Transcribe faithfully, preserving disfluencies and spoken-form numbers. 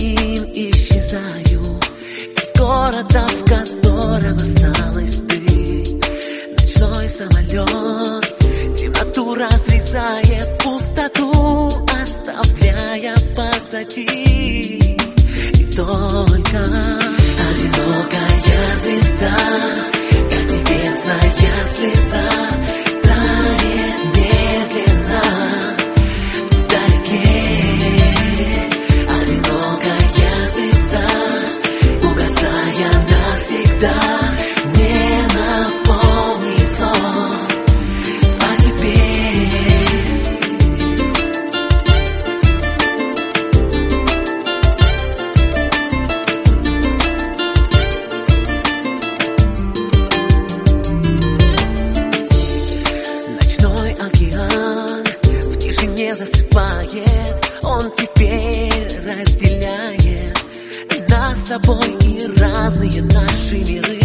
ним исчезаю из города, в котором осталась ты. Ночной самолет темноту разрезает, пустоту оставляя позади. И только одинокая звезда, как небесная слеза, тает медленно вдалеке. Одинокая звезда, угасая навсегда, не напомнит вновь о тебе. Ночной океан в тишине засыпает, он теперь разделяет нас с тобой и разные наши миры.